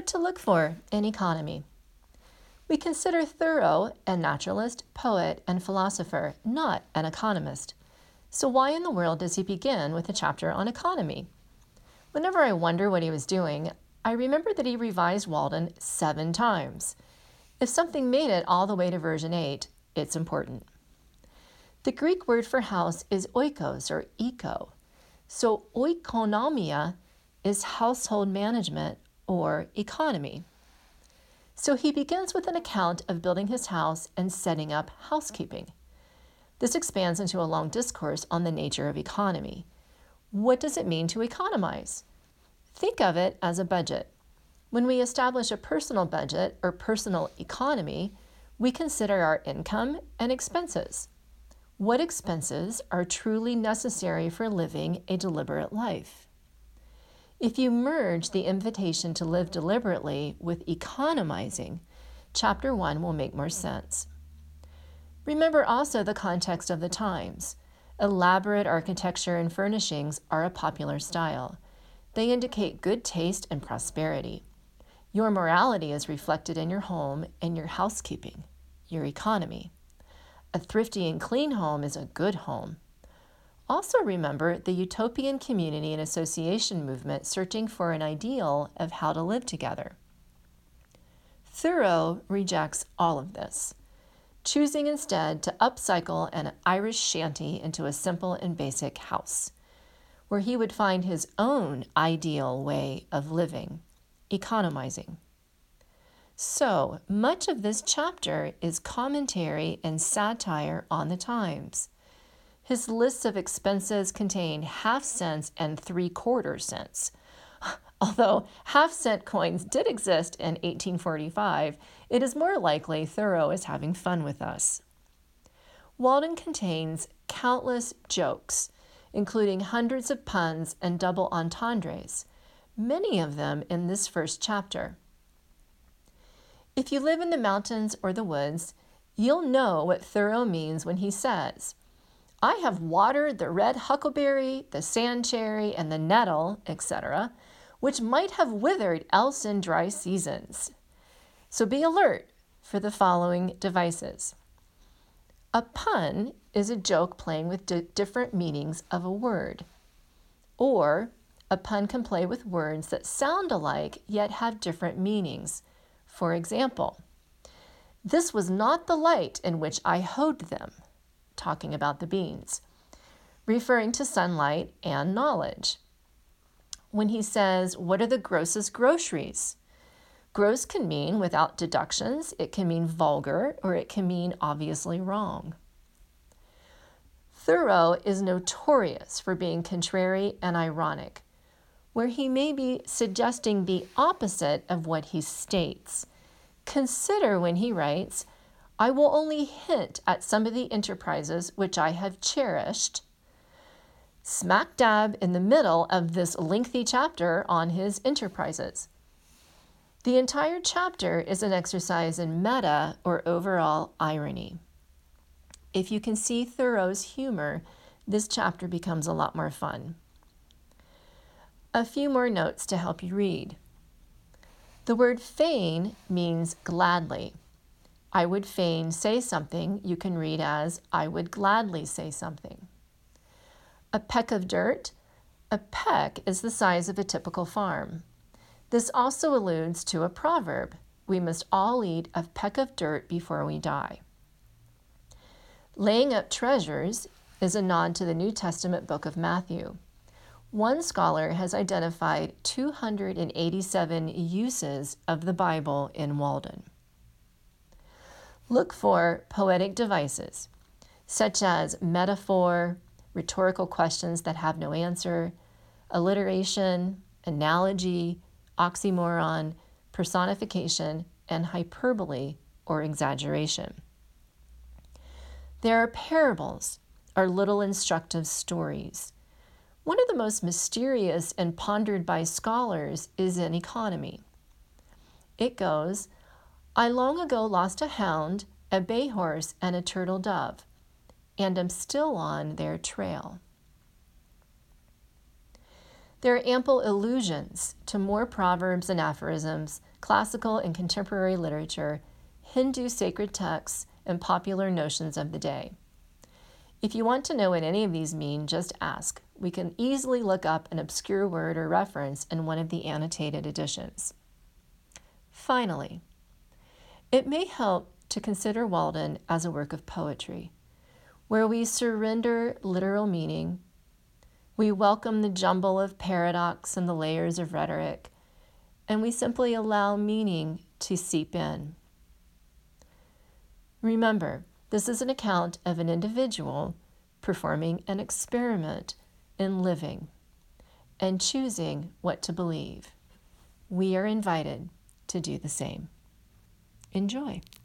What to look for in economy. We consider Thoreau a naturalist, poet, and philosopher, not an economist. So why in the world does he begin with a chapter on economy? Whenever I wonder what he was doing, I remember that he revised Walden 7 times. If something made it all the way to version 8, it's important. The Greek word for house is oikos or eco. So oikonomia is household management or economy. So he begins with an account of building his house and setting up housekeeping. This expands into a long discourse on the nature of economy. What does it mean to economize? Think of it as a budget. When we establish a personal budget or personal economy, we consider our income and expenses. What expenses are truly necessary for living a deliberate life? If you merge the invitation to live deliberately with economizing, Chapter 1 will make more sense. Remember also the context of the times. Elaborate architecture and furnishings are a popular style. They indicate good taste and prosperity. Your morality is reflected in your home and your housekeeping, your economy. A thrifty and clean home is a good home. Also remember the utopian community and association movement searching for an ideal of how to live together. Thoreau rejects all of this, choosing instead to upcycle an Irish shanty into a simple and basic house, where he would find his own ideal way of living, economizing. So much of this chapter is commentary and satire on the times. His lists of expenses contain half-cents and three-quarter-cents. Although half-cent coins did exist in 1845, it is more likely Thoreau is having fun with us. Walden contains countless jokes, including hundreds of puns and double entendres, many of them in this first chapter. If you live in the mountains or the woods, you'll know what Thoreau means when he says, I have watered the red huckleberry, the sand cherry, and the nettle, etc., which might have withered else in dry seasons. So be alert for the following devices. A pun is a joke playing with different meanings of a word. Or a pun can play with words that sound alike yet have different meanings. For example, this was not the light in which I hoed them, talking about the beans, referring to sunlight and knowledge. When he says, what are the grossest groceries? Gross can mean without deductions, it can mean vulgar, or it can mean obviously wrong. Thoreau is notorious for being contrary and ironic, where he may be suggesting the opposite of what he states. Consider when he writes, I will only hint at some of the enterprises which I have cherished, smack dab in the middle of this lengthy chapter on his enterprises. The entire chapter is an exercise in meta or overall irony. If you can see Thoreau's humor, this chapter becomes a lot more fun. A few more notes to help you read. The word fain means gladly. I would fain say something you can read as I would gladly say something. A peck of dirt. A peck is the size of a typical farm. This also alludes to a proverb. We must all eat a peck of dirt before we die. Laying up treasures is a nod to the New Testament book of Matthew. One scholar has identified 287 uses of the Bible in Walden. Look for poetic devices, such as metaphor, rhetorical questions that have no answer, alliteration, analogy, oxymoron, personification, and hyperbole or exaggeration. There are parables, or little instructive stories. One of the most mysterious and pondered by scholars is in economy. It goes, I long ago lost a hound, a bay horse, and a turtle dove, and am still on their trail. There are ample allusions to more proverbs and aphorisms, classical and contemporary literature, Hindu sacred texts, and popular notions of the day. If you want to know what any of these mean, just ask. We can easily look up an obscure word or reference in one of the annotated editions. Finally, it may help to consider Walden as a work of poetry, where we surrender literal meaning, we welcome the jumble of paradox and the layers of rhetoric, and we simply allow meaning to seep in. Remember, this is an account of an individual performing an experiment in living and choosing what to believe. We are invited to do the same. Enjoy.